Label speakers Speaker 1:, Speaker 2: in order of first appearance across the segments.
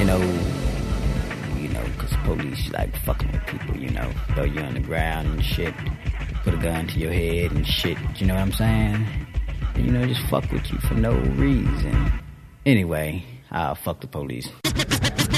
Speaker 1: cause police like fucking with people, throw you on the ground and shit, put a gun to your head and shit, you know what I'm saying? And, just fuck with you for no reason. Anyway, fuck the police.
Speaker 2: Fuck the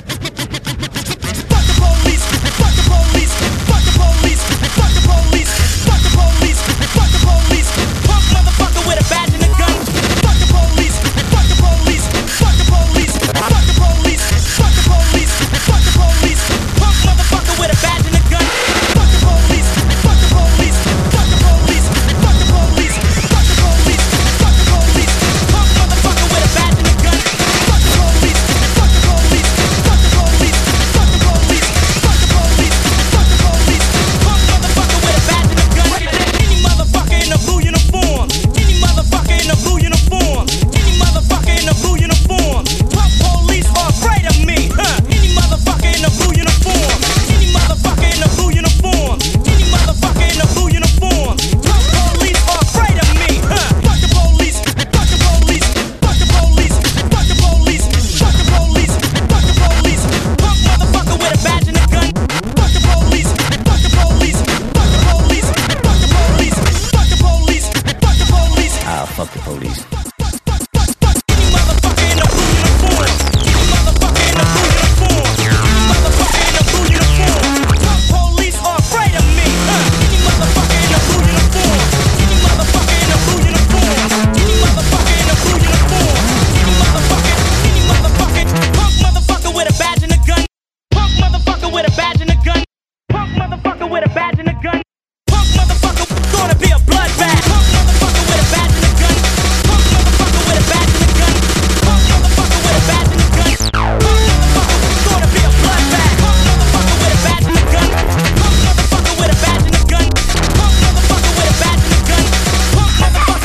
Speaker 2: police, fuck the police, fuck the police, fuck the police, fuck the police, fuck the police, punk motherfucker with a badge and a gun. Fuck the police, fuck the police, fuck the police, fuck the police, fuck the police, fuck the police, punk motherfucker with a badge and a gun. Fuck the police, fuck the police, fuck the police, fuck the police, fuck the police, fuck the police, punk motherfucker with a badge and a gun. Fuck the police, fuck the police, fuck the police, fuck the police, fuck the police, fuck the police, punk motherfucker with a badge and a gun. Any motherfucker in a blue uniform, any motherfucker in a blue uniform, any motherfucker in a blue uniform, punk police are afraid of me, huh? Any motherfucker in a blue uniform, any motherfucker in a blue uniform, any motherfucker in a blue uniform, punk police are afraid of me, huh? Fuck the police, fuck the police, fuck the police, fuck the police, fuck the police, fuck the police, punk motherfucker with a badge and a gun. Fuck the police, fuck the police, fuck the police, fuck the police, fuck the police, fuck the police.
Speaker 1: Fuck the police.
Speaker 2: Any motherfucker in a blue uniform, any motherfucker in a blue uniform, any motherfucker in a blue uniform, punk police are afraid of me, huh? Any motherfucker in a blue uniform, any motherfucker in a blue uniform, any motherfucker in a blue uniform, any motherfucker, punk motherfucker with a badge and a gun, punk motherfucker with a badge and a gun, punk motherfucker with a badge and a gun, punk motherfucker gonna be a bloodbath, punk motherfucker with a badge and a gun, punk motherfucker with a badge and a gun, punk motherfucker with a badge and a gun, punk motherfucker gonna be a bloodbath, punk motherfucker with a badge and a gun, punk motherfucker with a badge and a gun, punk motherfucker with a badge and a gun, punk motherfucker.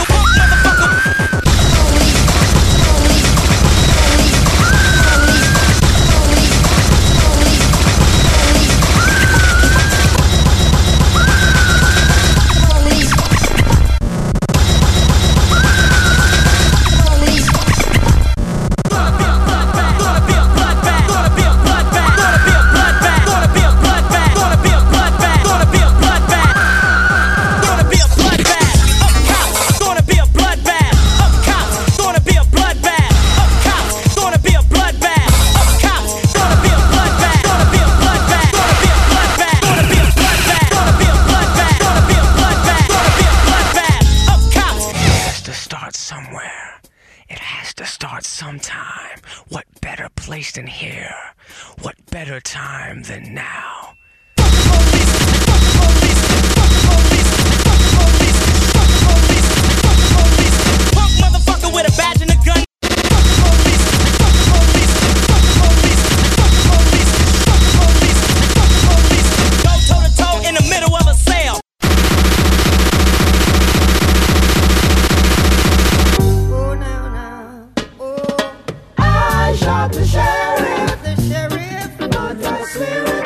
Speaker 2: Somewhere. It has to start sometime. What better place than here? What better time than now? Punk motherfucker with a badge and a gun. Go toe to toe in the middle of a sale.
Speaker 3: Shot the sheriff, not that serious.